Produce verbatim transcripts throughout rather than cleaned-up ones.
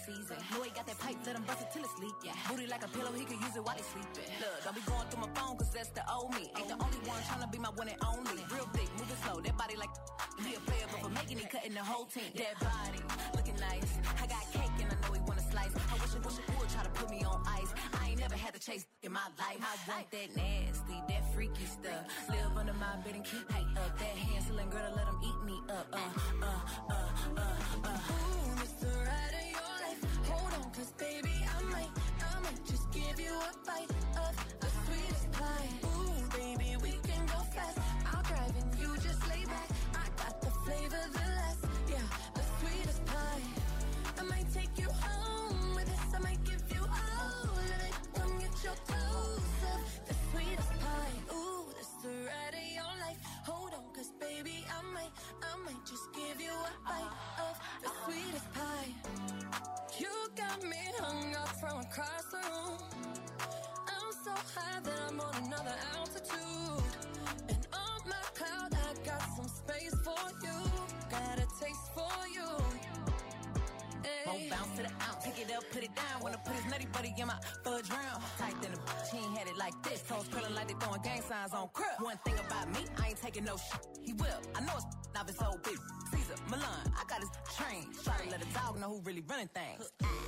season. Know he got that pipe, let him bust it till it's leak. Yeah. Booty like a pillow, he could use it while he sleeping. Look, don't be going through my phone, cause that's the old me. Ain't the only one tryna be my one and only. Real thick, moving slow, that body like he a player, but for making it, cutting the whole team. That body, looking nice. I got cake and I know he wanna slice. I wish I wish I would try to put me on ice. I ain't never had to chase in my life. I want that nasty, that freaky stuff. Live under my bed and keep me up. That Hansel and Gretel, let him eat me up. Uh, uh, uh, uh, uh. Ooh, it's the ride of your life. Hold on, cause baby, I might, I might just give you a bite of the sweetest pie. Ooh, baby, we can go fast. I'll drive and you just lay back. I got the flavor, the last, yeah, the sweetest pie. I might take you home with us. I might give you all of it. Come get your dose of the sweetest pie. Ooh, this the ride of your life. Hold on, cause baby, I might, I might just give you a bite of the sweetest pie. You got me hung up from across the room. I'm so high that I'm on another altitude. And on my cloud, I got some space for you. Got a taste for you. Won't bounce to the ounce, pick it up, put it down. Wanna put his nutty buddy in my fudge round. Tight than a bitch, he ain't had it like this. Toes curling like they throwing gang signs on crib. One thing about me, I ain't taking no shit. He will, I know it's not his whole bitch. Caesar, Milan, I got his train. Try to let a dog know who really running things.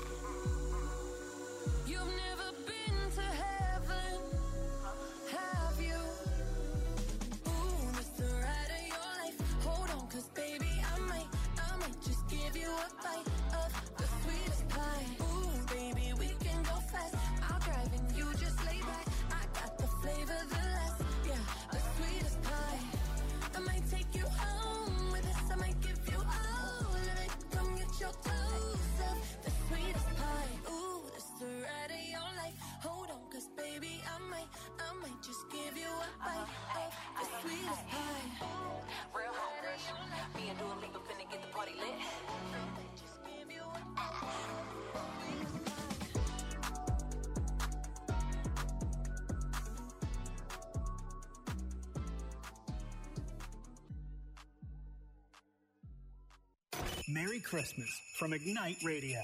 You've never been to heaven, have you? Ooh, it's the ride of your life. Hold on, cause baby, I might, I might just give you a bite of the sweetest pie. Ooh, baby, we can go fast. I'll drive and you just lay back. I got the flavor, the last, yeah, the sweetest pie. I might take you home with us. I might give you all of it. Come get your dose of the sweetest pie. Ooh, this the ride of your life. Hold on, cause baby, I might, I might just give you a bite of the sweetest pie. Real home rush. Me and Dua Lipa finna get the party lit. Just give you a sweetest pie. Merry Christmas from Ignite Radio.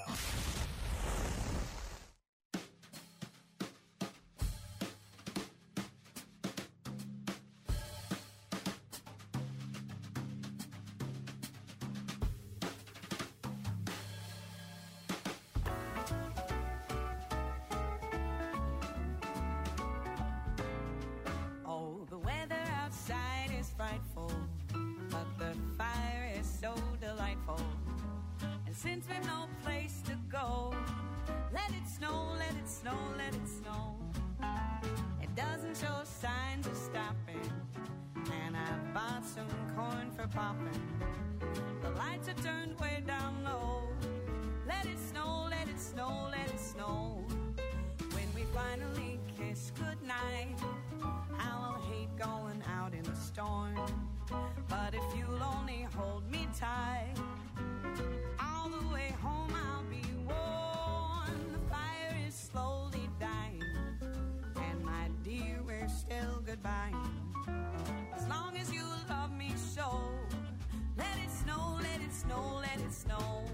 Oh, the weather outside is frightful, but the fire is so delightful. And since we've no place to go, let it snow, let it snow, let it snow. It doesn't show signs of stopping, and I bought some corn for popping. The lights are turned way down low. Let it snow, let it snow, let it snow. When we finally kiss goodnight, I will hate going out in the storm. But if you'll only hold me tight, all the way home I'll be warm. The fire is slowly dying, and my dear, we're still goodbye. As long as you love me so, let it snow, let it snow, let it snow.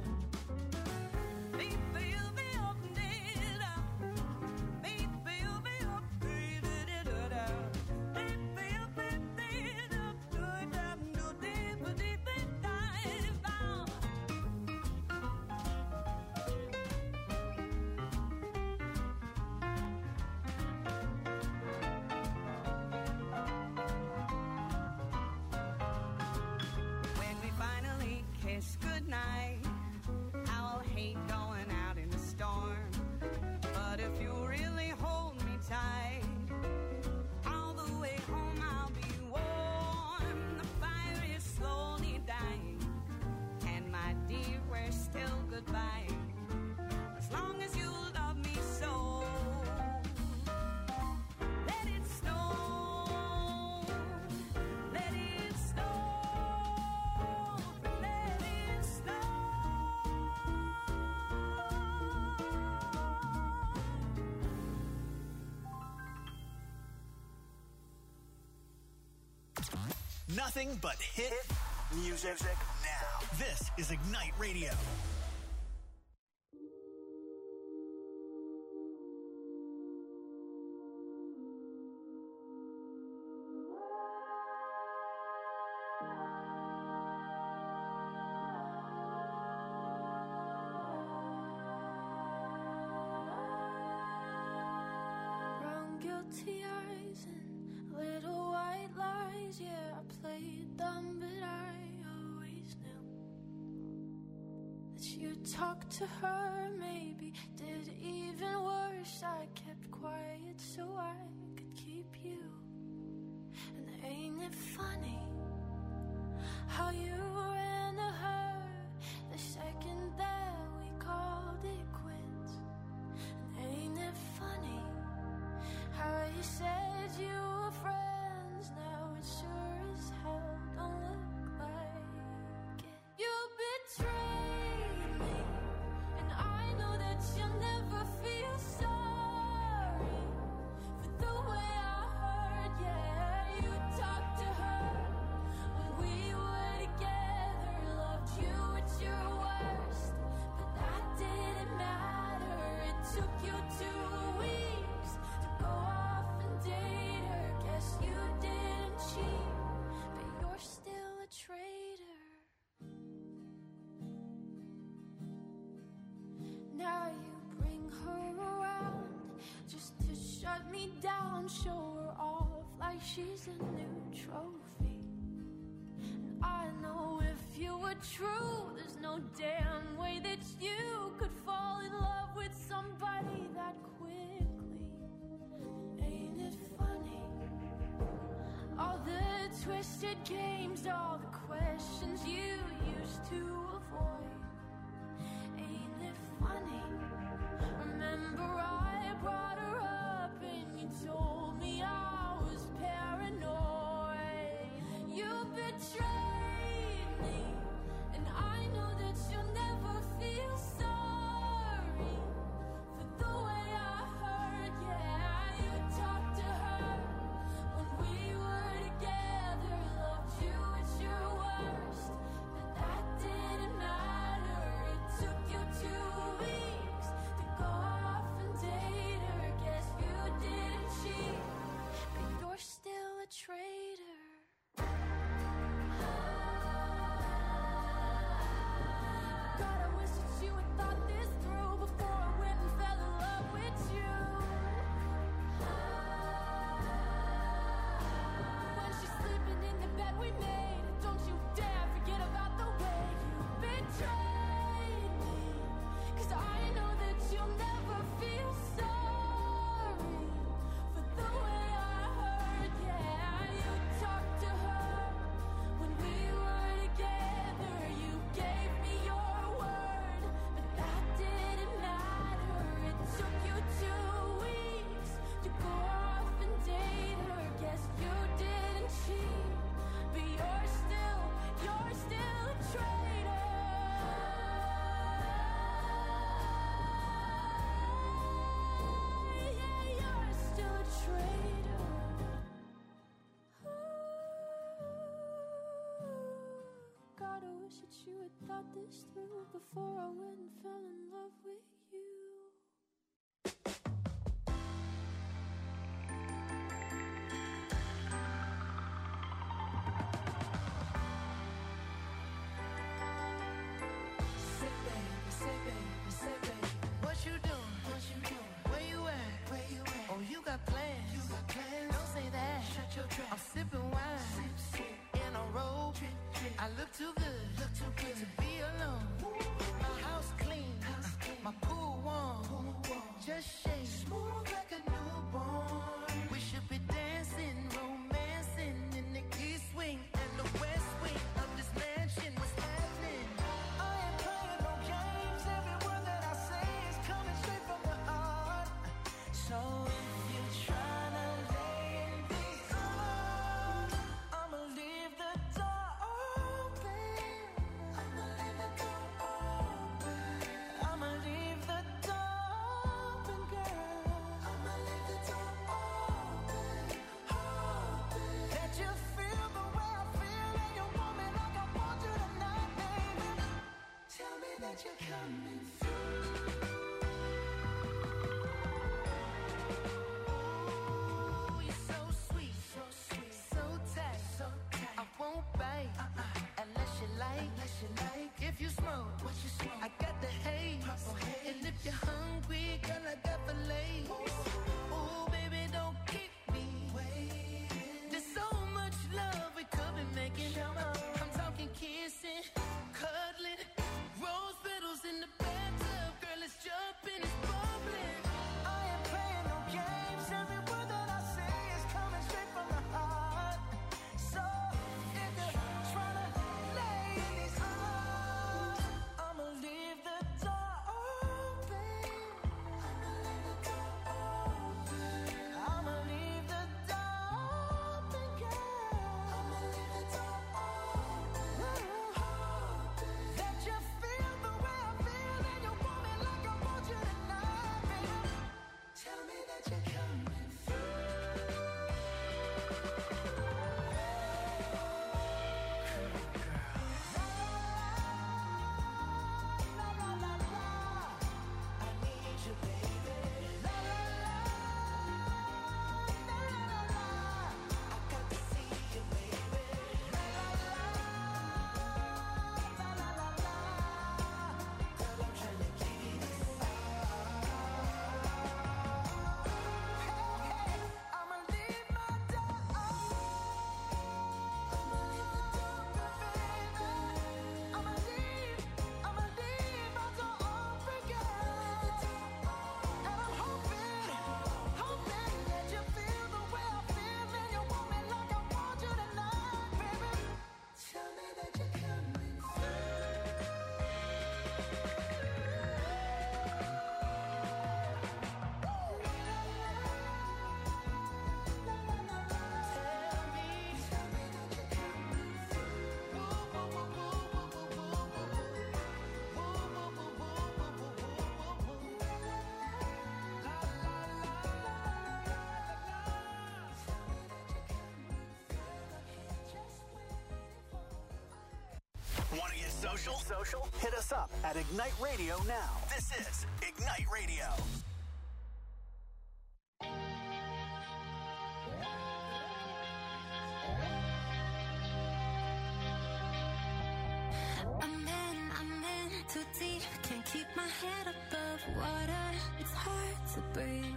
Goodnight, I will hate going out in the storm. But if you really hold me tight, all the way home I'll be warm. The fire is slowly dying, and my dear, we're still goodbye. As long as you love me so, let it snow, let it snow. Nothing but hit music now. This is Ignite Radio. guilty eyes and little white lies. Yeah, I played dumb, but I always knew that you'd talk to her, maybe did even worse. I kept quiet so I could keep you. And ain't it funny how you ran to her the second that we called it quits? And ain't it funny how you said you were friends? Now it sure as hell don't look like it. You betrayed me, and I know that you'll never feel sorry for the way I hurt. Yeah, you talked to her when we were together, loved you at your worst, but that didn't matter. It took you two weeks to go off and date her. Guess you didn't cheat, but you're still a traitor. Now you bring her around just to shut me down, show her off like she's a new trophy. And I know if you were true, there's no damn way that you could fall in love with somebody that quickly. Ain't it funny? All the twisted games, all the questions you used to avoid. Ain't it funny? Remember I brought her up and you told me I was paranoid. You betrayed me, and I know that you'll never feel sorry for the way I hurt. Yeah, you talked to her when we were together, loved you at your worst, but that didn't matter. It took you two weeks to go off and date her. Guess you didn't cheat, but you're still a traitor. God, I wish that you had thought this through before I went and fell in love with you. When she's sleeping in the bed we made, don't you dare forget about the way you betrayed me. 'Cause I know that you'll never feel sorry for the way I hurt. Yeah, you talked to her when we were together. You gave me your word, but that didn't matter. It took you two weeks to go off and date her. Guess you didn't cheat, but you're still, you're still a traitor. Yeah, you're still a traitor. God, I wish that you had thought this through before I went and fell in love with you. Say baby, say baby, say baby, what you doing? What you doing? Where you at? Where you at? Oh, you got plans? You got plans? Don't say that. Shut your trap. I'm sipping wine, sip, sip. In a robe. Drip, drip. I look too good, look too good to be alone. My house clean, house clean. My pool warm, pool warm. Just shake smooth like a newborn. We should be dancing, romancing in the east wing and the west wing of this mansion. What's happening? I ain't playing no games. Every word that I say is coming straight from the heart. So if you're trying to lay in these arms, I'ma leave the door open. I'ma leave the door open. I'ma leave the door open, girl. I'ma leave the door open. social? Social? Hit us up at Ignite Radio now. This is Ignite Radio. I'm in, I'm in too deep. Can't keep my head above water. It's hard to breathe.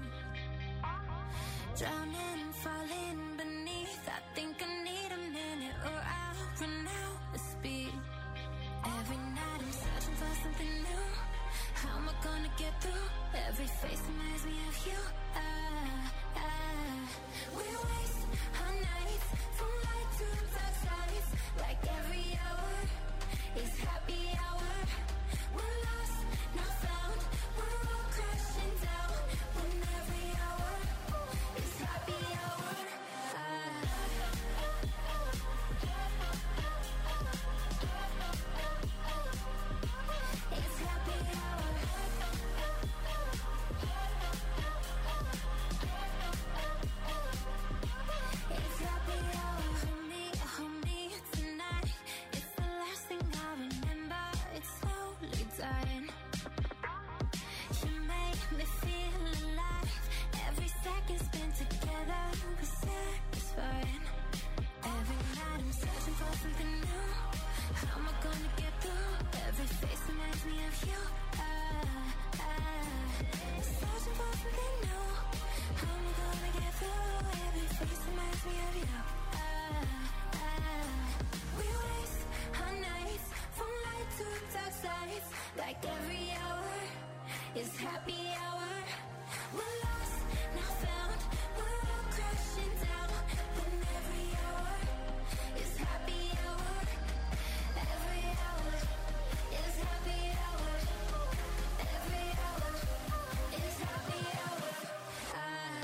Drowning, falling beneath. I think I need a minute or I'll run out of speed. Every night I'm searching for something new. How am I gonna get through? Every face reminds me of you. Ah, ah. We waste our nights from light to dark sides. Like every hour is happy hour. We're lost, not found. We're all crashing down. When every hour is happy hour. Ah. It's happy hour. It's happy hour. Hold me, hold me tonight. It's the last thing I remember. It's slowly dying. You make me feel alive. Every second spent together was satisfying. Every night I'm searching for something new. How am I gonna get through? Every face reminds me of you. Ah, ah. Searching for something new. How am I gonna get through? Every face reminds me of you. Ah, ah. We waste our nights from light to dark sides. Like every hour is happy hour. We're lost, not found. We're all crashing down. When every hour is happy hour. Every hour is happy hour. Every hour is happy hour. Ah.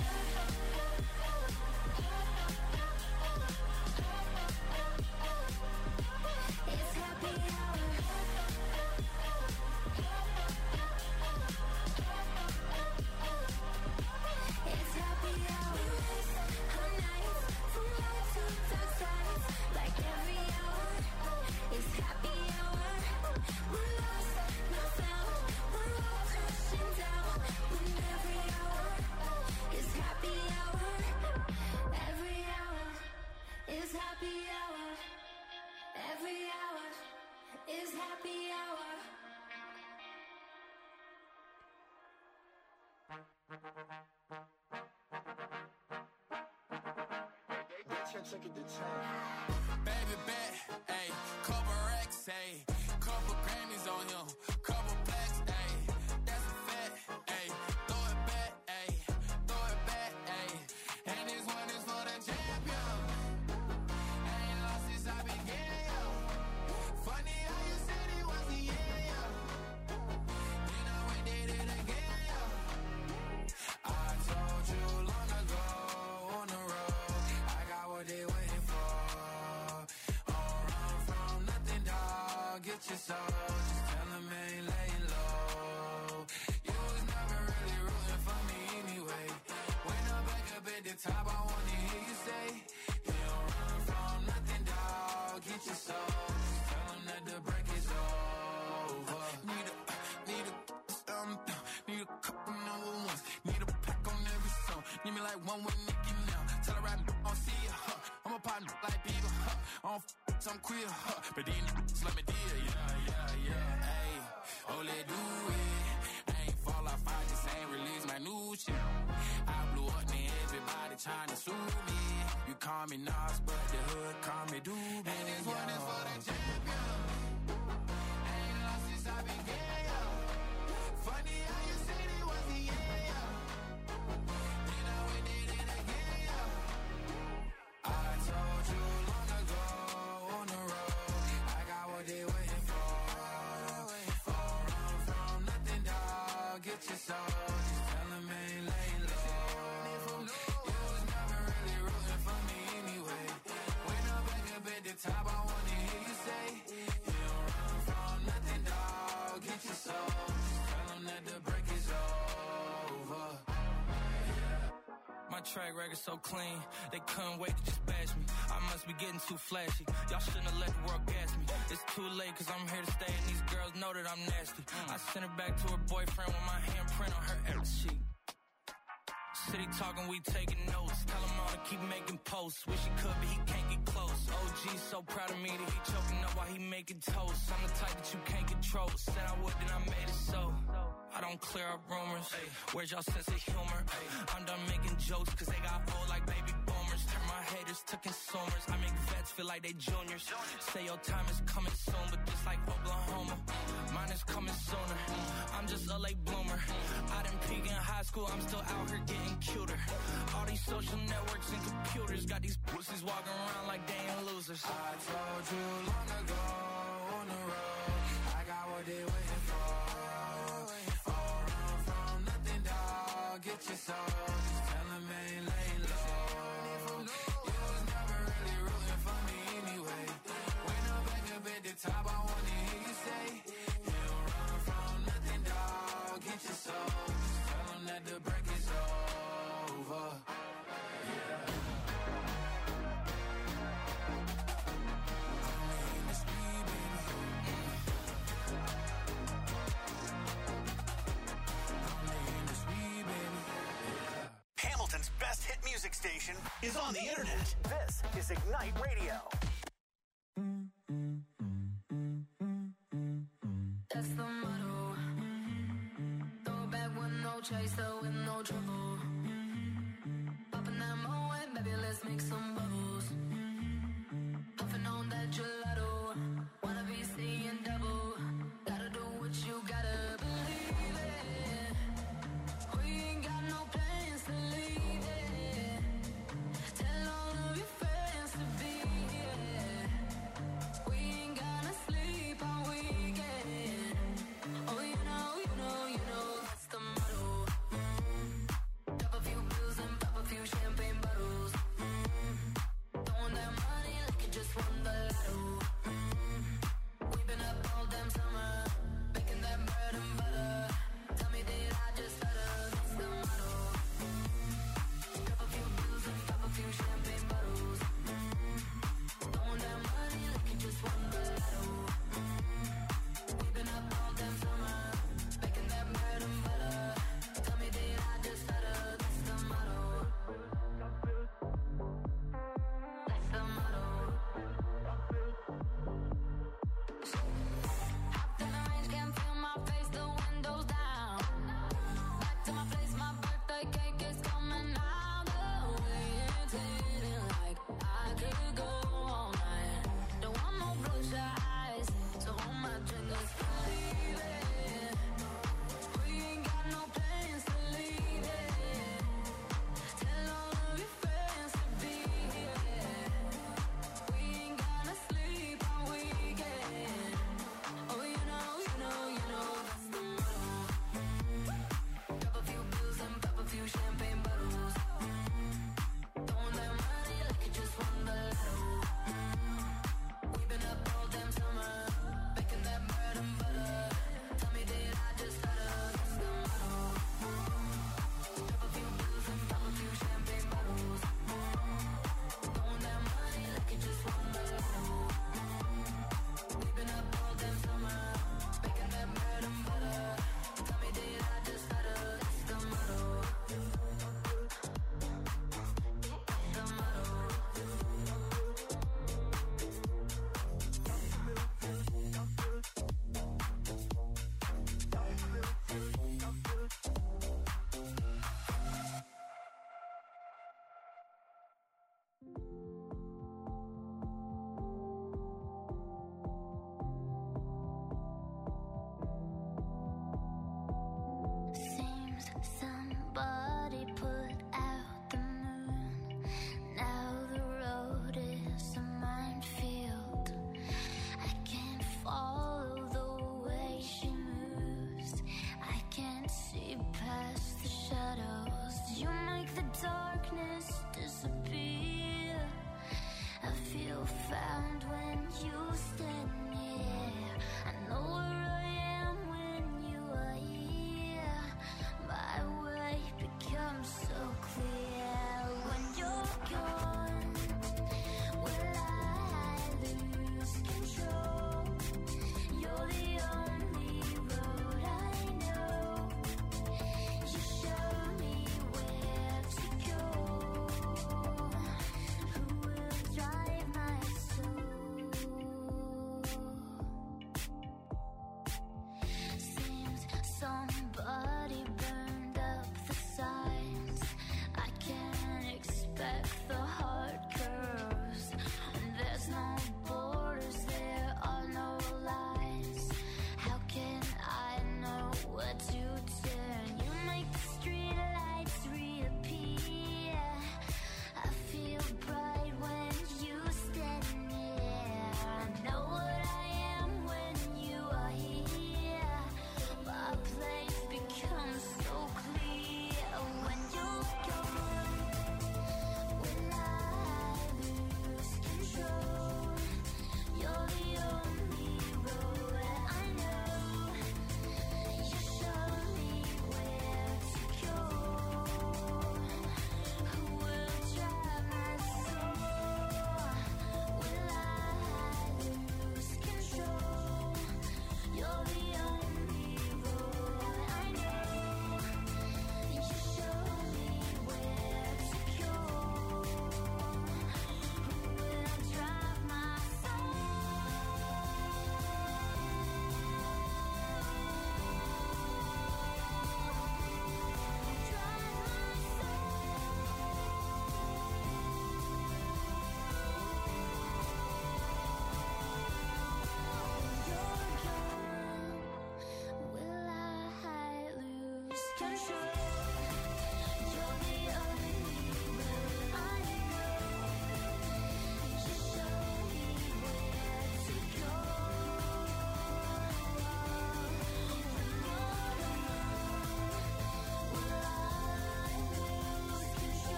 It's happy hour. It's happy hour. We waste our nights from light to dark sides. Like every hour is happy hour. We're lost, not found. We're all crashing down. When every hour is happy hour. Every hour is happy hour. Every hour is happy hour. Baby bet, ayy, couple racks, ayy, couple Grammys on him, couple blacks, ayy, that's a fact, ayy, throw it back, ayy, throw it back, ayy, and this one is for the champion. I ain't lost since I began, yo. Funny how you said it was the end, yo. Then I went did it again, yo. I told you long ago on the road, I got what they waiting for. Don't run from nothing, dog. Get your soul. Just tell them I ain't laying low. You was never really rooting for me anyway. When I'm back up at the top, I wanna hear you say, you don't run from nothing, dog. Get your soul. Just tell them that the break is over. Need a, need a, um, need a couple number ones. Need a pack on every song. Need me like one with Nicki now. Tell her I don't see ya, huh. I'm a partner like Bieber, huh. I don't f*** some queer, huh. But these niggas let me deal, yeah, yeah, yeah, ayy. Oh, let do it. I ain't fall off, I just ain't release my new shit. I blew up, and everybody trying to sue me. You call me Nas, but the hood call me Doobie. And this one is for the champion. I ain't lost since I began, yo. Funny how you said it was the end, yo. Then I went did it again, yo. I told you long ago on the road, I got what they waiting for. Don't run from nothing, dog. Get your soul. Just tell them I ain't laying low. You was never really rooting for me anyway. When I'm back up at the top, I wanna hear you say, you don't run from nothing, dog. Get your soul. Just tell them that the break is over. My track record so clean, they couldn't wait to just bash me. I must must be getting too flashy. Y'all shouldn't have let the world gas me. It's too late cause I'm here to stay and these girls know that I'm nasty. I sent her back to her boyfriend with my handprint on her every sheet. City talking, we taking notes. Tell him all to keep making posts. Wish he could, but he can't get close. O G's so proud of me that he choking up while he making toast. I'm the type that you can't control. Said I would, then I made it so. I don't clear up rumors. Ay, where's y'all sense of humor? Ay, I'm done making jokes cause they got old like baby boomers. Turn my haters to consumers. I make vets feel like they juniors. Say your time is coming soon, but just like Oklahoma, mine is coming sooner. I'm just a late bloomer. I didn't peak in high school, I'm still out here getting cuter. All these social networks and computers got these pussies walking around like they ain't losers. I told you long ago on the road, I got what they waiting for. All run from nothing, dog. Get your soul. Just tell them ain't laying low. You was never really rooting for me anyway. When I'm back up at the top, I wanna hear you say, you don't run from nothing, dog. Get your soul. Just tell them that the break is over. Yeah. Hamilton's best hit music station is on the internet. This is Ignite Radio. That's the motto. Throw back with no chaser, with no trouble. Popping that Moet, baby, let's make some bubbles. Puffing on that gelato. Wanna be seeing double. Gotta do what you gotta believe it. We ain't got no plans to leave it. Tell all of your friends to be here. We ain't gonna sleep all weekend. Oh, you know, you know, you know, that's the motto.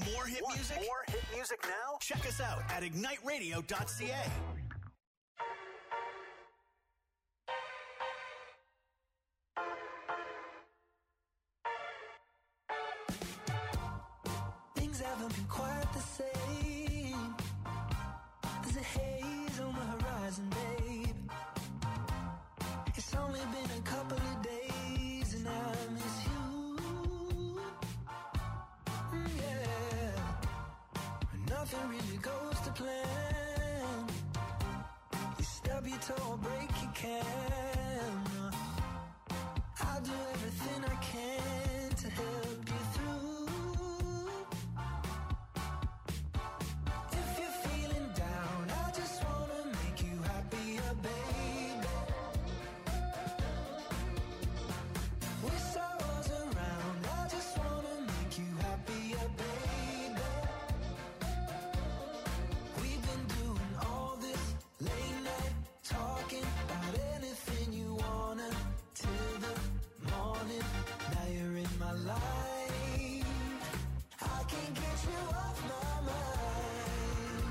more hit Want music? more hit music now? Check us out at ignite radio dot c a. Things haven't been quite the same. There's a haze on the horizon, babe. It's only been a couple of days and I miss you. Mm, yeah. Nothing really goes to plan. You stub your toe or break your can. I'll do everything I can to help you through. If you're feeling down, I just wanna make you happier, baby. Wish I was around, I just wanna make you happier, baby. We've been doing all this late night talking about anything you wanna till the morning. Now you're in my life, I can't get you off my mind.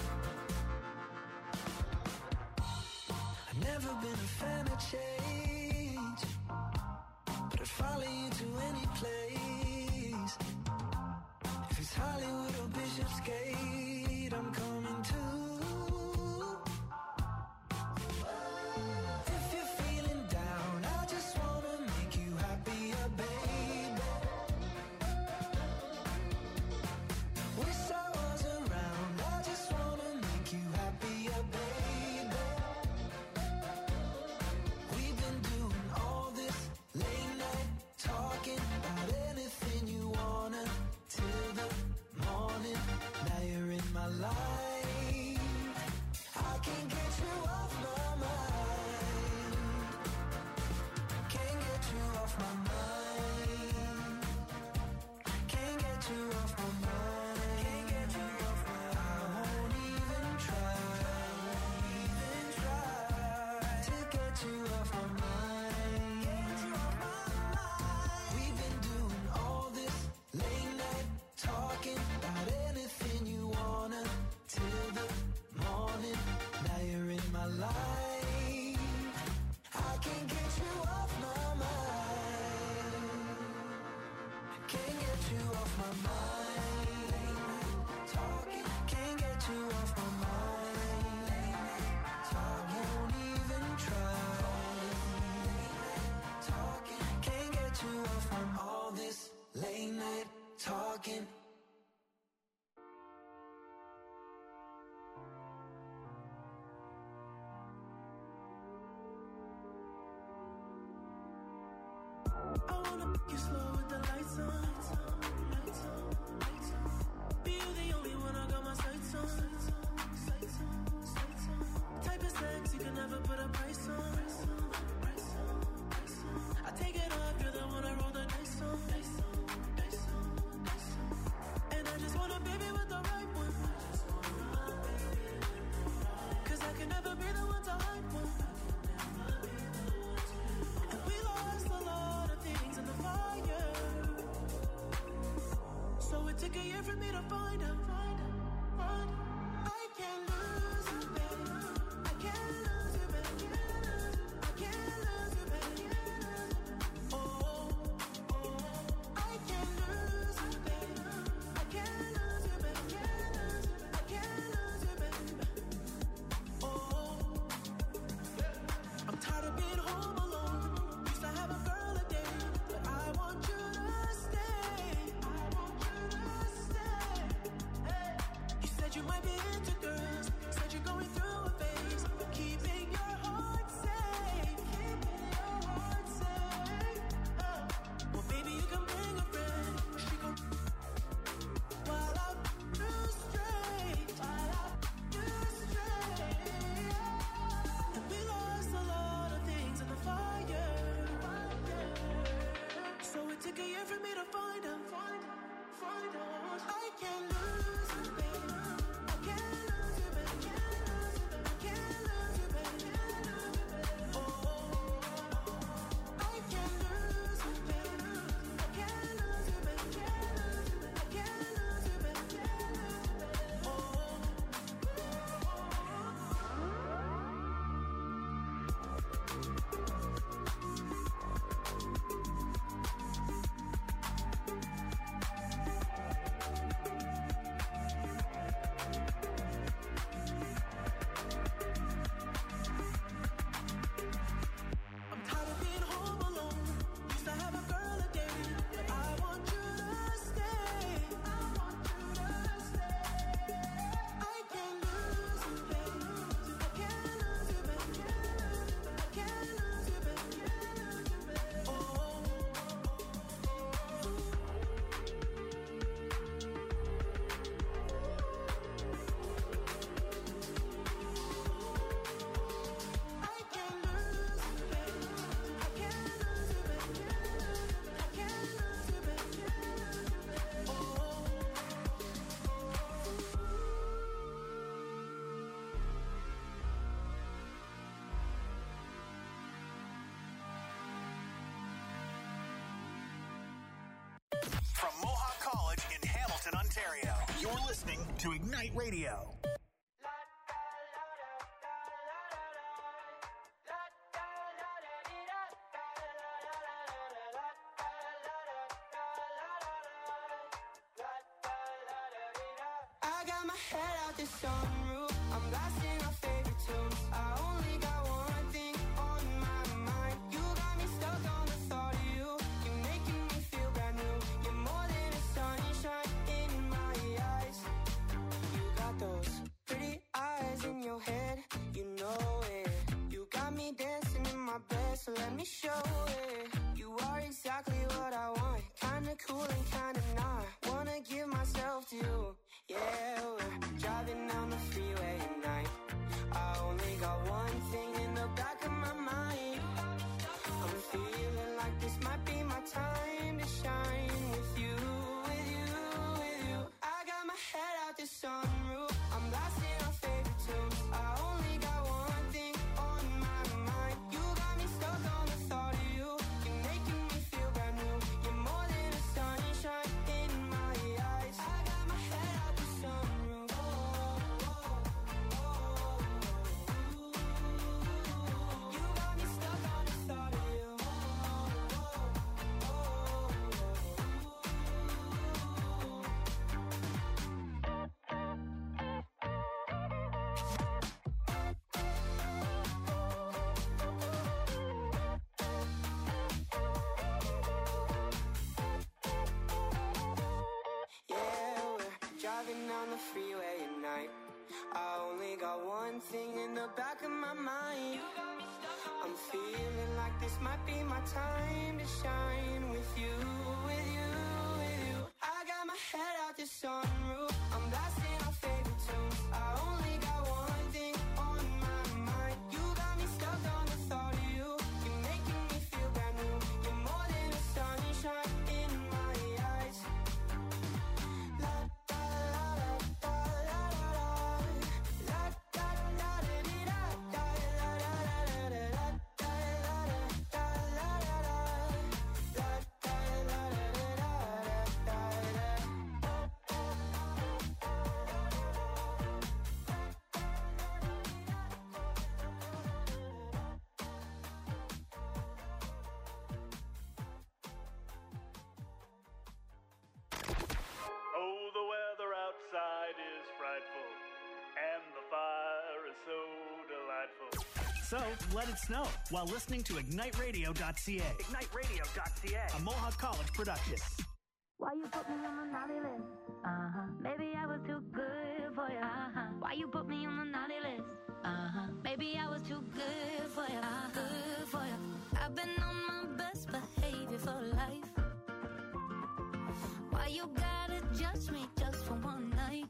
I've never been a fan of change, but I'd follow you to any place. If it's Hollywood or Bishopsgate, I'm coming too. If you're feeling down, I just wanna make you happier, baby. Wish I was around, I just wanna make you happier, baby. We've been doing all this late night talking about anything you wanna till the morning. Now you're in my life, I can't get you off my mind. Can't get you off my mind. Can't get you off my mind. Can't get you off my mind. I won't even try. Won't even try to get you off my mind. Get you off my mind. We've been doing all this late night talking about anything you wanna till the morning. Now you're in my life, I can't get you off my mind. Can't get you off my mind. Talking, can't get you off my mind. Talking, won't even try. Talking, can't get you off from all this late night talking. I wanna make you slow with the lights on. Lights on, lights on. Be you the only one I got my sights on. Sights on, sights on. Type of sex you can never put a price on. I take it off, you're the one I roll the dice on. And I just want a baby with the right one. 'Cause I can never be the one to hype one. And we lost a lot of things in the fire. So You're listening to Ignite Radio. I got my head out the sunroof. I'm blasting our favorite tunes. I only got one thing on my mind. You got me stuck on the thought of you. You're making me feel brand new. You're more than a sunshine in my eyes. You got those pretty eyes in your head. You know it. You got me dancing in my bed, so let me show it. You are exactly what I want. Kinda cool and kinda not. Wanna give myself to you. Yeah, we're driving down the freeway at night. I only got one thing in the back of my mind. I'm feeling like this might be my time to shine with you, with you, with you. I got my head out the sunroof. I'm blasting our favorite tunes. I only got one thing on my mind. You got me stuck on the thought of you. You're making me feel brand new. You're more than a sunshine in my eyes. I got my head out the sunroof. Oh, oh, oh, oh. You got me stuck on the thought of you. Oh, oh, yeah, we're driving down the freeway at night. I only got one thing in the back of my mind. I'm feeling like this might be my time to shine with you, with you, with you. I got my head out the sunroof. I'm blasting our favorite tunes. I only got one thing on my mind. You got me stuck on the thought of you. You're making me feel brand new. You're more than a sunshine in my eyes. La da la la da la la la. La da la da dee da da la la la la la da la la da la la la. La da la la da da da. Oh, the weather outside is frightful, and the fire is so delightful. So, let it snow while listening to ignite radio dot c a. ignite radio dot c a, a Mohawk College production. Why you put me on the naughty list? Uh-huh. Maybe I was too good for you. Uh-huh. Why you put me on the naughty list? Uh-huh. Maybe I was too good for you. Uh-huh. Good for you. I've been on my best behavior for life. Why you gotta judge me just for one night?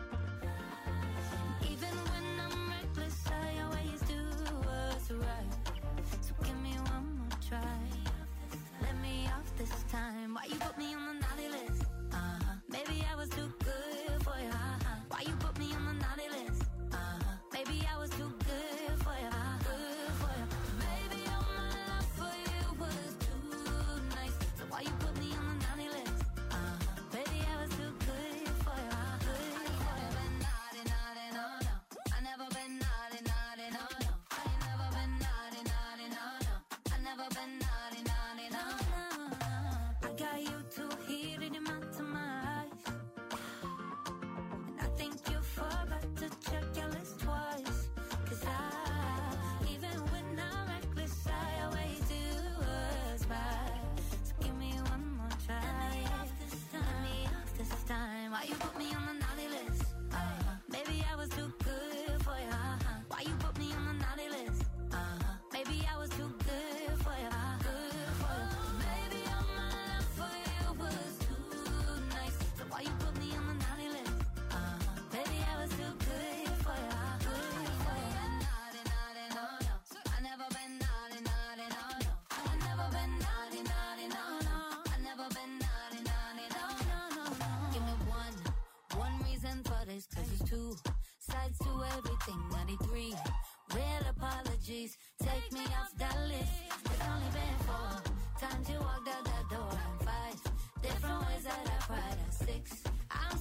Even when I'm reckless, I always do what's right. So give me one more try. Let me off this time. Why you put me on the naughty list? Uh-huh. Maybe I was too good for you. Uh-huh. Why you put me on the naughty list? Uh-huh. Maybe I was too good for you. Uh-huh. Good for you. Maybe all my love for you was too nice. So why you put me on the naughty list? Uh-huh. Maybe I was too good for you. Uh-huh. Good for you. Been naughty, naughty, no, no. I never been naughty, naughty, no, no. I ain't never been naughty, naughty, no, no. I never been naughty, naughty, no, no. I got you too heated in my to my eyes. And I think you forgot to check your list twice. Cause I, even when I'm reckless, I always do what's right. So give me one more try. Let me off this time. Let me off this time. Why you put me on the naughty list? Uh-huh. Maybe I was too good for you. Uh-huh. Why you put me on the naughty list? Uh-huh. Maybe I was too good for you. Uh-huh. Good for you. Maybe all my love for you was too nice. So why you put me on the naughty list? Uh-huh. Maybe I was too good for you. Uh-huh. Good for you. Naughty, naughty, no, no. I never been naughty, naughty, no, no. I never been naughty, naughty, no, no. I never been naughty, naughty, no, no, no, no. Give me one, one reason for this, cause it's two sides to everything. ninety-three, real apologies. Take me off that list. It's only been four times you walked out that door. And five different ways that I cried. At six, I'm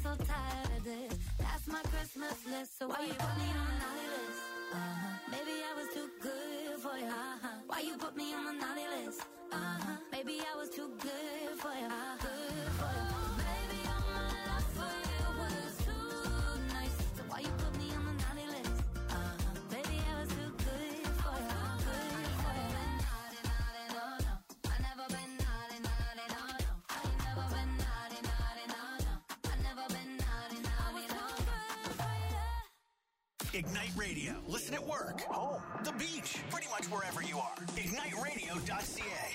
so tired of this. That's my Christmas list. So why you put me on the naughty list? Uh-huh. Maybe I was too good for you. Uh-huh. Why you put me on the naughty list? Uh-huh. Maybe I was too good for you. Uh-huh. Good for you. Maybe all my love for you was too nice. So why you put me on the naughty list? Uh-huh. Maybe I was too good for you. Good for you. Naughty, naughty, no, no. I never been naughty, naughty, no, no. I ain't never been naughty, naughty, no, no. I never been naughty, naughty, no, no. Ignite Radio. Listen at work, home, the beach, pretty much wherever you are. ignite radio dot c a.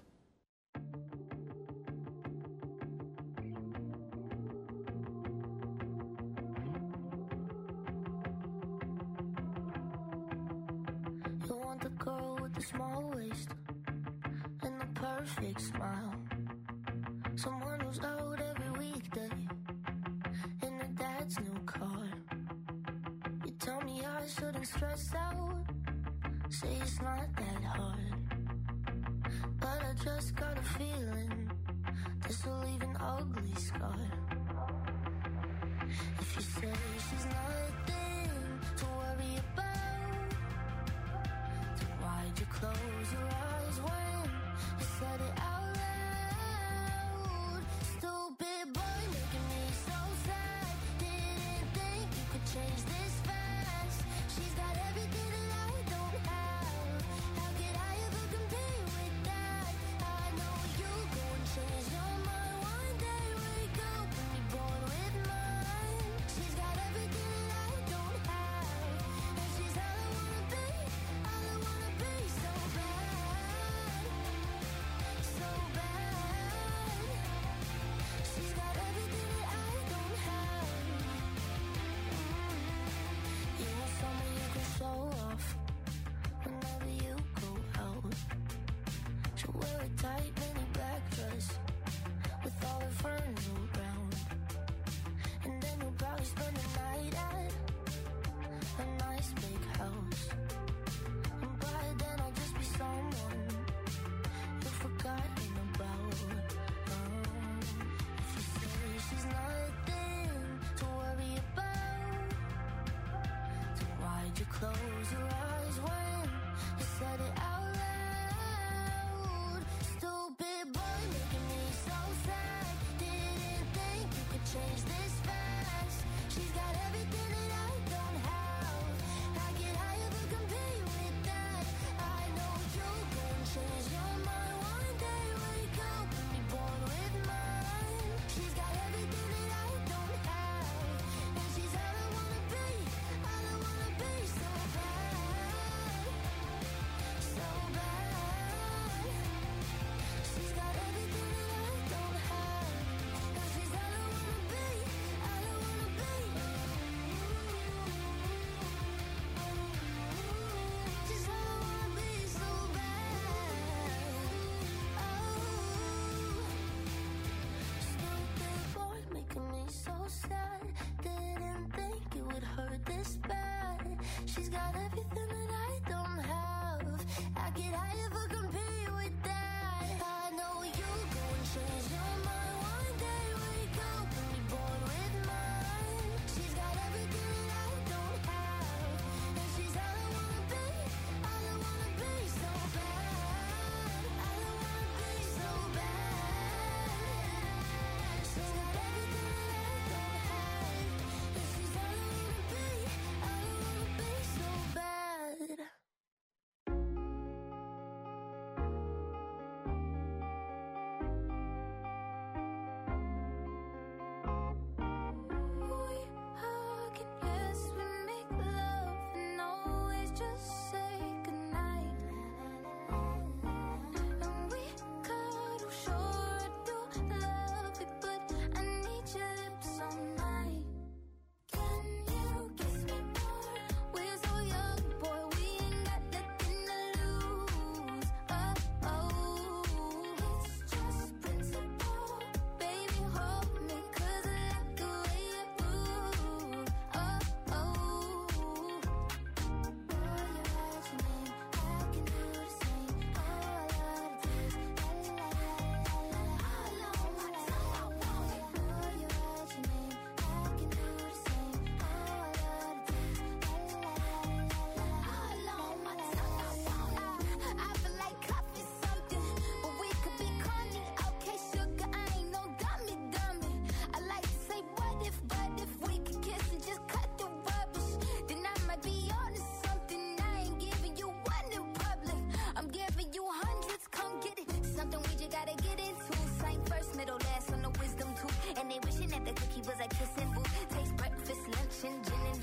You want the girl with the small waist and the perfect smile. Someone who's out every weekday in her dad's new car. You tell me I shouldn't stress out, say it's not that hard. But I just got a feeling this will leave an ugly scar. If you say she's nothing to worry about, then why'd you close your eyes when you said it out loud? Stupid boy making me so sad. Didn't think you could change this fast. She's got everything that I don't have. How could I ever compare with that? I know you go and change your mind one day. Wake up and be born with mine. She's got everything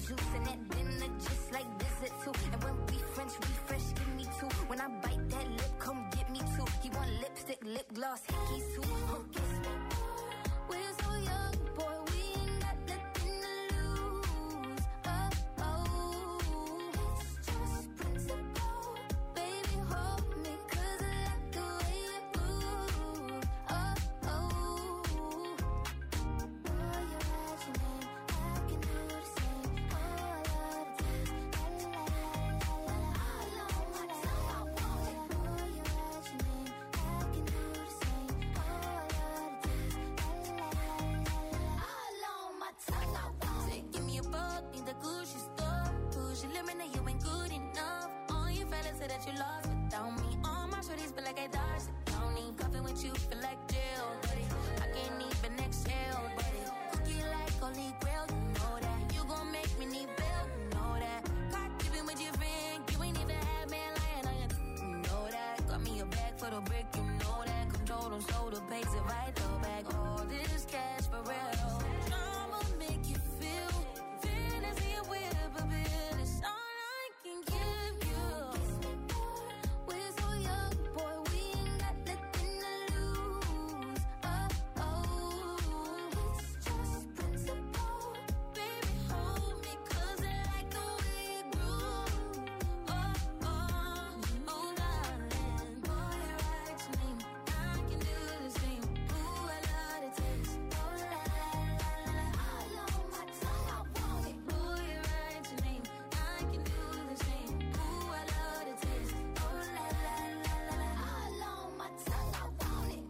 juice and that dinner just like dessert too. And when we French refresh, give me two. When I bite that lip, come get me two. He want lipstick, lip gloss, hickeys too. Oh, kiss me. We're so young, boy, we ain't got nothing to lose. Oh, oh, it's just principle. Baby, hold me, 'cause I like the way you move. Oh, oh. Boy, you write your name, I can do the same. Oh, I love the taste. La, la, la, la, la, la. All on my tongue, I want it. Boy, you write your name, I can do the same. Oh, I love the taste. La, la, la, la, la, la. All on my tongue, I want it. Give me a fuck, need the Gucci store. Push your limit, now you ain't good enough. All your fellas say that you lost without me. All my shorties feel like I dodged the county. Coughing with you feel like jail, buddy. I can't even exhale, buddy. Cookie like holy grail, you know that. You gon' make me need bail, you know that. Caught keeping with your friend, you ain't even had man lying on you, you know that. Got me a bag for the brick, you know that. Control them, slow the pace if I throw back all this cash for real. I'ma make you feel fantasy and whip a bit. It's all I can give you. We're so young, boy, we ain't got nothing to lose. Oh, oh, it's just principle. Baby, hold me, 'cause I like the way you groove. Oh, oh, oh, darling. Boy, you write your name, I can do the same. Ooh, I love the taste. Oh, la, la, la, la, la. All on my tongue, I want it. Boy, you write your name, I can do the same. Ooh, I love the taste. Oh, la, la, la, la, la. All on my tongue, I want it.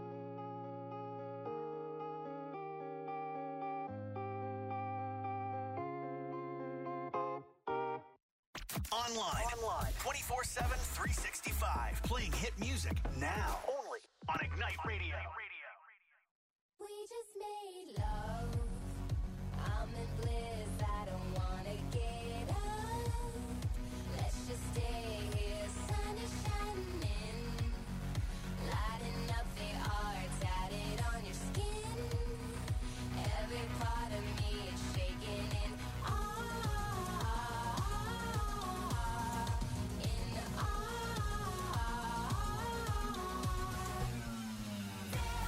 Online. Online. twenty-four seven, three sixty-five. Playing hit music now. Only on Ignite Radio. We just made love. I'm in bliss. I don't wanna get up. Let's just stay here. Sun is shining, lighting up the art tatted on your skin. Every part of me is shaking in awe, in awe.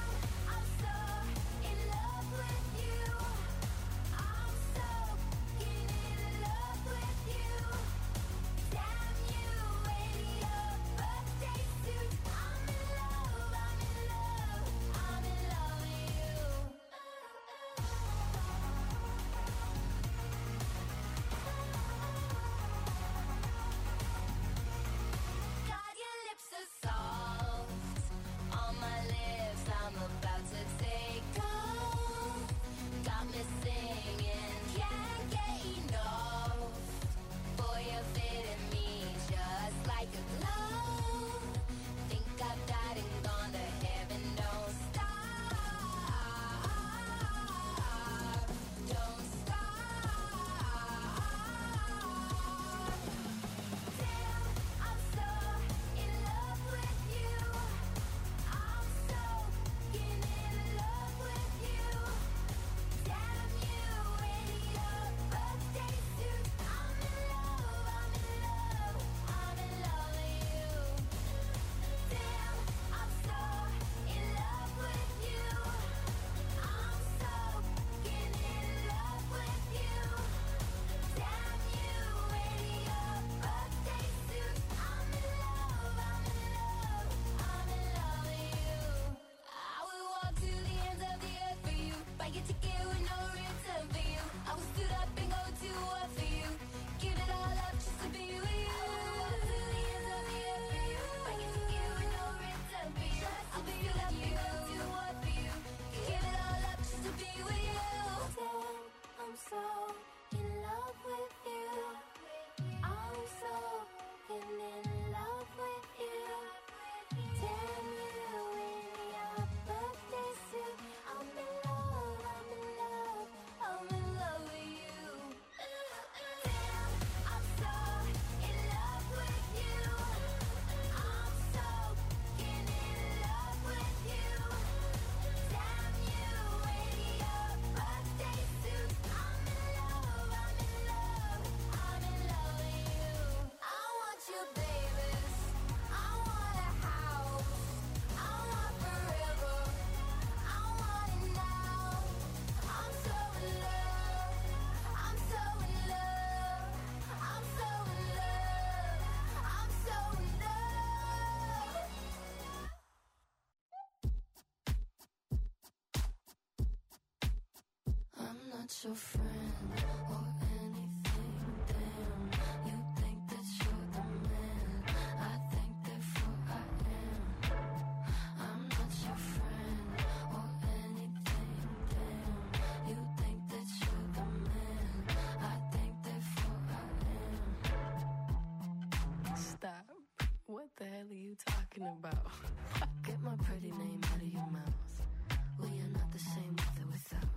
not your friend or anything, damn. You think that you're the man, I think therefore I am. I'm not your friend or anything, damn. You think that you're the man, I think therefore I am. Stop. What the hell are you talking about? Get my pretty name out of your mouth. Well, you're not the same with or without.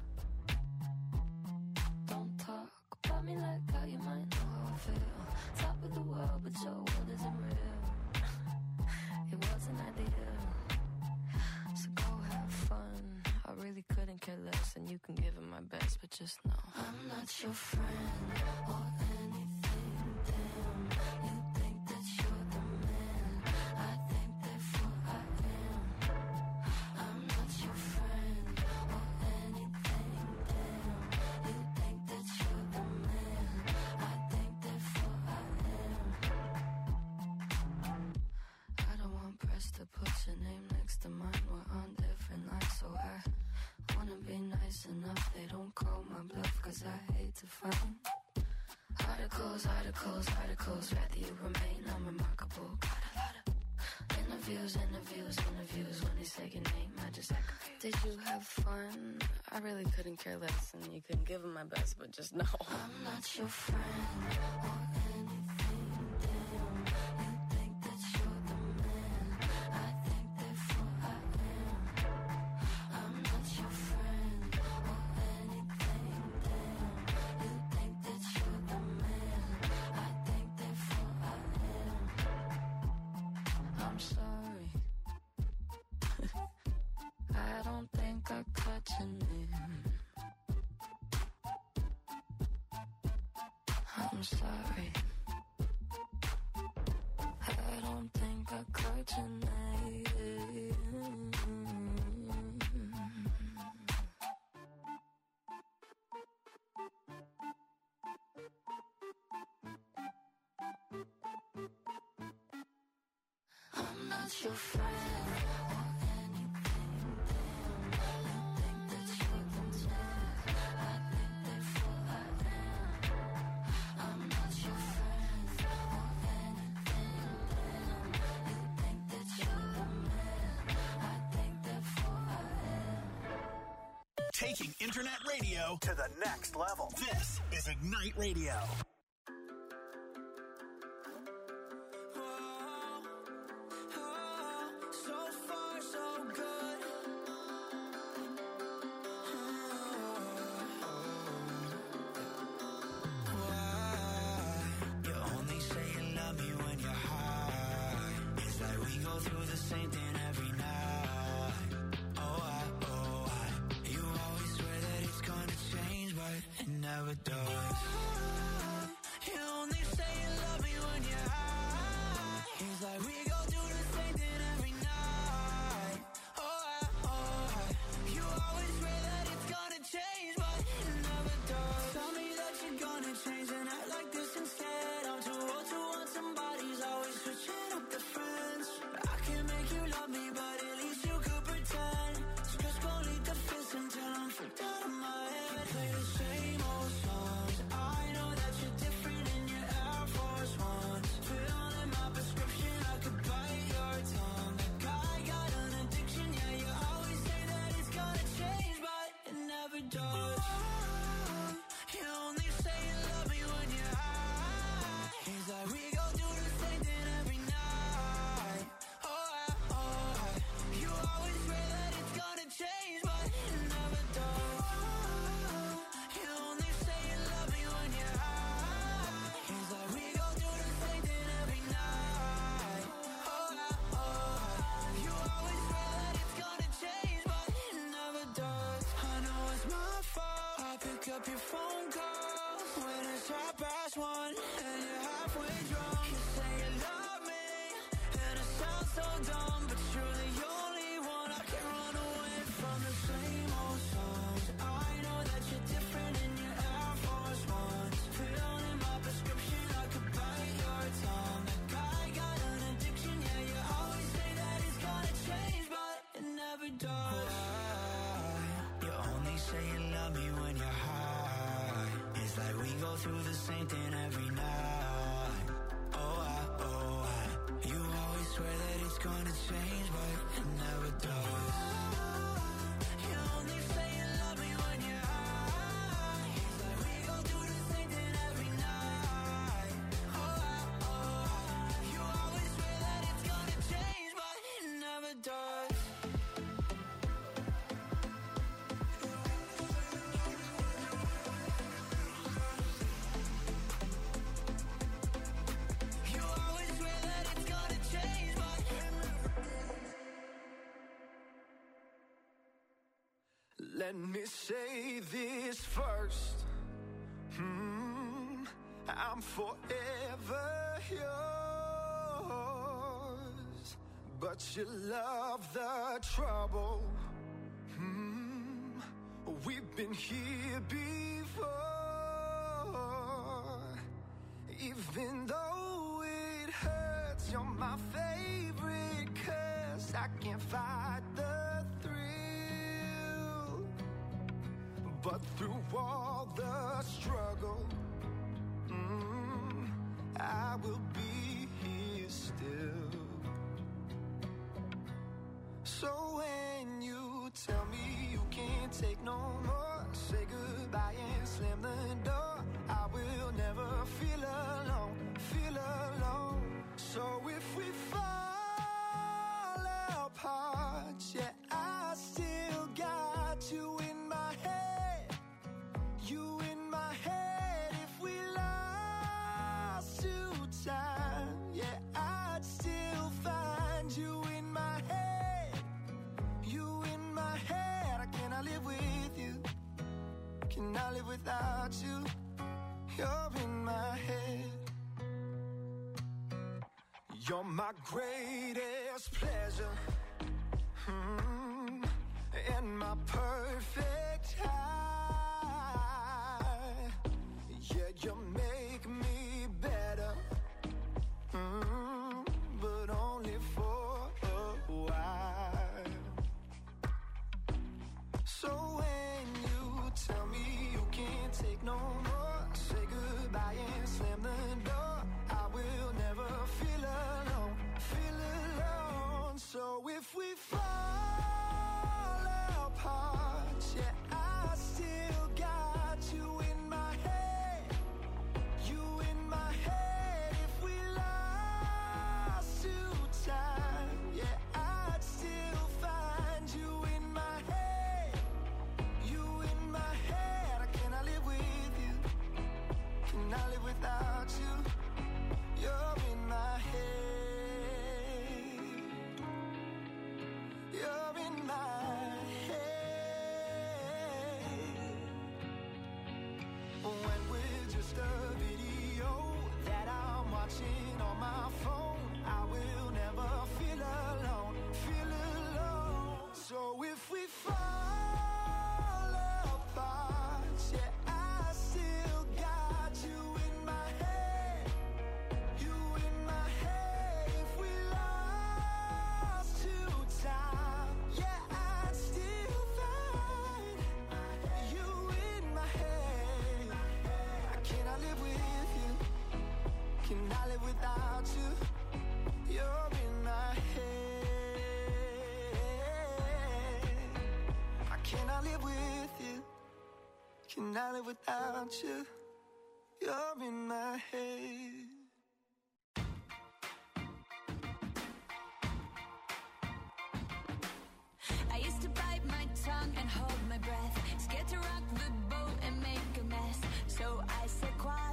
Don't talk about me like how you might know how I feel. Top of the world, but your world isn't real. It wasn't ideal. So go have fun. I really couldn't care less, and you can give it my best, but just know I'm not your friend or anything, damn. You think that you're the man, I think therefore I am. I'm not your friend or anything, damn. You think that you're the man, I think therefore I am. I don't want press to put your name next to mine. We're on different lines, so I wanna be nice enough. They don't call my bluff, cause I hate to find articles, articles, articles. Rather you remain unremarkable. Got a lot of interviews, interviews, interviews. When they say your name, I just aggravate. Did you have fun? I really couldn't care less, and you couldn't give them my best, but just know I'm not your friend or anything, damn. You think that you're the man, I think therefore I am. I'm not your friend or anything, damn. You think that you're the man, I think therefore I am. I'm sorry. I don't think I caught your name. I'm sorry. I don't think I caught your name. I'm not your friend or anything, damn. You think that you're the man, I think therefore I am. I'm not your friend or anything, damn. You think that you're the man, I think therefore I am. Taking internet radio to the next level. This is Ignite Radio. So far, so good. Why? You only say you love me when you're high. It's like we go through the same thing every night. Oh, I, oh, I. You always swear that it's gonna change, but it never does. You only say you love me when you're high. It's like we go through the same thing every night. Oh, I, oh, I. You always swear that it's gonna change, but it never does. Tell me that you're gonna change and act like this instead. I'm too old to want somebody's always switching up the friends. I can't make you love me, but at least you could pretend. So just go lead the fist until I'm freaked out of my head. Play the same old songs. I know that you're different in your Air Force Ones. Fill in my prescription, I could bite your tongue. That guy got an addiction, yeah, you always say that it's gonna change, but it never does. You only say you love me when you're high. It's like we go through the same thing every night. Oh, I, oh, I. You always swear that it's gonna change, but it never does. You only say you love me when you're high. It's like we go through the same thing every night. Oh, I, oh, I. You always swear that it's gonna change, but it never does. I know it's my fault. I pick up your phone calls when it's half past one and you're halfway drunk. You say you love me, and it sounds so dumb, but you're the only one I can run away from. The same old songs. I know that you're different in your Air Force Ones. Fill in my prescription, I could bite your tongue. That guy got an addiction, yeah, you always say that it's gonna change, but it never does. Why? You only say you love me when you're high. go through the same thing every night. Oh, I, oh, I. You always swear that it's gonna change, but it never does. You only say you love me when you're high. Like we go through the same thing every night. Oh, I, oh, I. You always swear that it's gonna change, but it never does. Let me say this first. Hmm, I'm forever yours, but you love the trouble. Hmm, we've been here before. Even though it hurts, you're my favorite curse. I can't fight the thrill. But through all the struggle, mm, I will be here still. So when you tell me you can't take no more, say goodbye and slam the door. I will never feel alone, feel alone. So if we fall apart, yeah, I still got you in my head. You in my head. If we lost to time, yeah, I'd still find you in my head. You in my head. I cannot live with you. Cannot live without you. You're in my head. You're my greatest pleasure, hmm, and my perfect high. Yeah, you make me better, mm, but only for a while. So when you tell me you can't take no more, say goodbye and slam the door. I will never feel alone, feel alone. So if we fall apart, yeah, I still got you in my head. You in my head. If we lost to time, yeah, I'd still find you in my head. You in my head. I cannot live with you. Cannot live without you. You're in my head. You're in my head. When we're just a video that I'm watching on my phone, I will never feel alone, feel alone. So if we fall apart, yeah, I still got you in my head. You in my head. If we lost to time, yeah, I'd still find you in my head. I cannot live with you. Cannot live without you. You're in my head. I cannot live with you. Cannot live without you. You're in my head. I used to bite my tongue and hold my breath, scared to rock the boat and make a mess. So I said quiet.